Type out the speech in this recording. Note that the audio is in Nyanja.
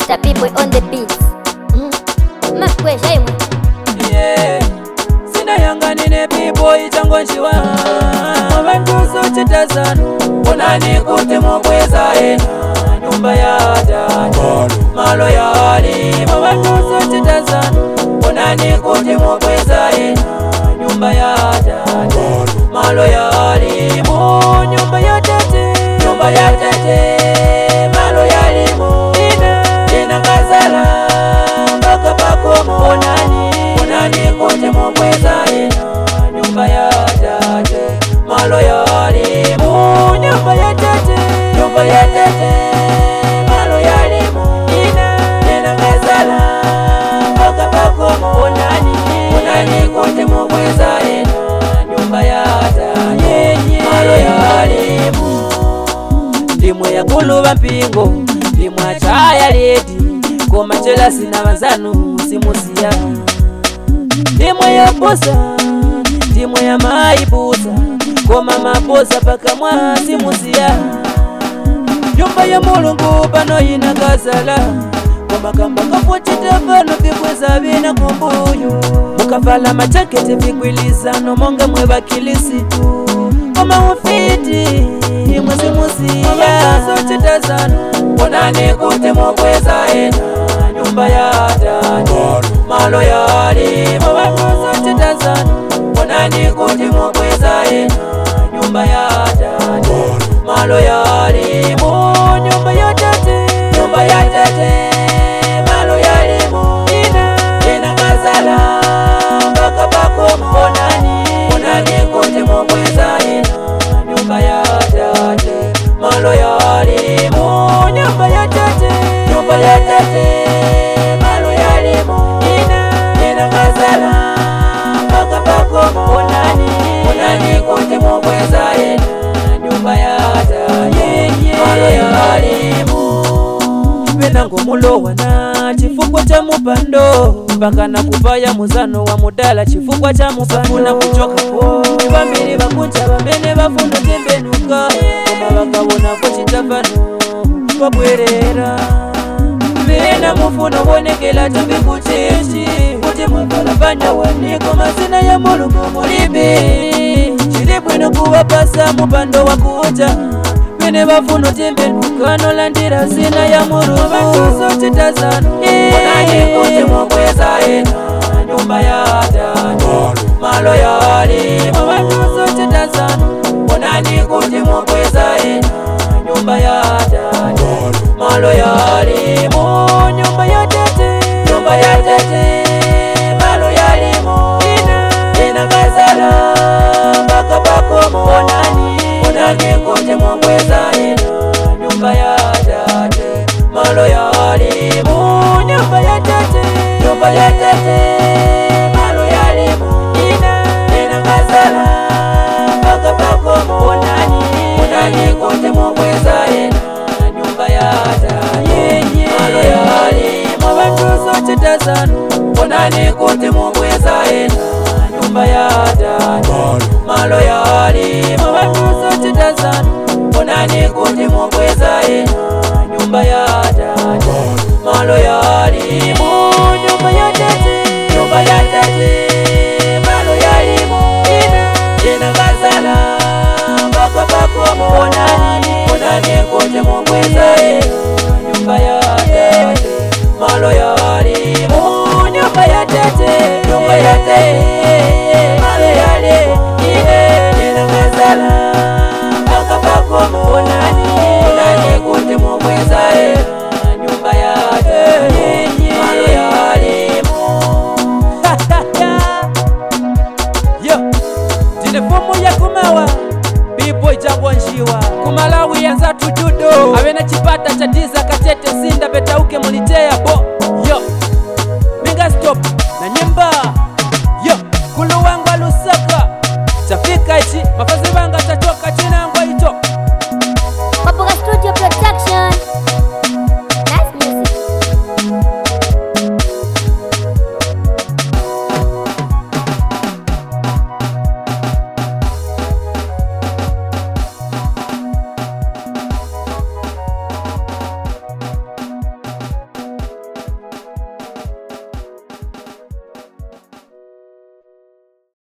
Mr. People on the beats. Makwesha imwe. Yeah, sina yanganine people ichangonjiwa. Abantu sochitazanu, onani kuti mubweza ena nyumba ya dada malo ya alimu. Abantu sochitazanu, onani kuti mubweza ena nyumba ya dada malo ya alimu. Nyumba ya tete, nyumba ya tete, malo ya alimu. Ina kazala mpaka pakomo. Onani kuti mubweza ena nyumba ya dada malo ya alimu. Nyumba ya tete, nyumba ya tete, malo ya alimu. Ina kazala mpaka pakomo. Onani kuti mubweza ena nyumba ya dada malo ya alimu. Ndimwe yakuluba mpingo, ndimwe achaya ledi, koma chela sina wanzanu simusia. Ndimwe ya posa, ndimwe ya maibusa, koma maposa paka mwa simusia. Nyumba ya Mulungu pano ina kazala, koma kamba kafuchita pano vibweza vina kumbuyo. Mukavala machakete vigwilizano monga mwe bakilisitu, koma ufiti imwe simusia. Abantu sochitazanu, onani kuti mubweza ena nyumba ya dada malo ya alimu. Abantu sochitazanu, onani kuti mubweza ena nyumba ya dada malo ya alimu. Nyumba ya tete, nyumba ya tete, malo ya alimu. Ina kazala mpaka pakomo. Onani kuti mubweza ena nyumba ya dada malo ya alimu. Nyumba ya tete, nyumba ya tete, malo ya alimu. Ina kazala mpaka pakomo. Onani kuti mubweza ena nyumba ya dada malo ya alimu. Pena ngomulowa na chifukwa cha mupando, mpaka na kupaya muzano wa mudala chifukwa cha mupando. Kuchoka po bambiri bakunja bamene bafundo tembenuka, koma bakabona kuchitafano babwerera. Pena mufuno bonekela tambi kuchichi, kuti mwakala banya waniko mazina ya Mulungu mulibe. Chilibwino kuwapasa mupando wakuja, bene bafuno tembenuka nolandira zina ya Mulungu. Abantu sochitazanu, onani kuti mubweza ena nyumba ya dada malo ya alimu. Abantu sochitazanu, onani kuti mubweza ena nyumba ya dada malo ya alimu. Nyumba ya tete, nyumba ya tete, malo ya alimu. Ina kazala mpaka pakomo. Onani kuti mubweza ena nyumba ya dada malo ya alimu. Nyumba ya tete, nyumba ya tete, malo ya alimu. Ina kazala mpaka pakomo. Onani kuti mubweza ena nyumba ya dada malo ya alimu. Abantu sochitazanu, onani kuti mubweza ena nyumba ya dada malo ya alimu. Abantu sochitazanu, onani kuti mubweza ena nyumba ya dada malo ya alimu. Nyumba ya tete, nyumba ya tete, malo ya alimu. Ina kazala mpaka pakomo. Onani kuti mubweza ena nyumba ya dada malo ya alimu. Nyumba ya tete, nyumba ya tete, malo ya alimu. Ina kazala mpaka pakomo. Onani kuti mubweza ena nyumba ya dada malo ya alimu. Yo, telefomu ya kumawa bibo ichangonjiwa kumalawi yanza tujudo. Avena chipata chatiza katete sinda betauke mulitea bo. Yo, minga stop na nyimba. Yo, kuluwangwa Lusaka chafika ichi mafazi banga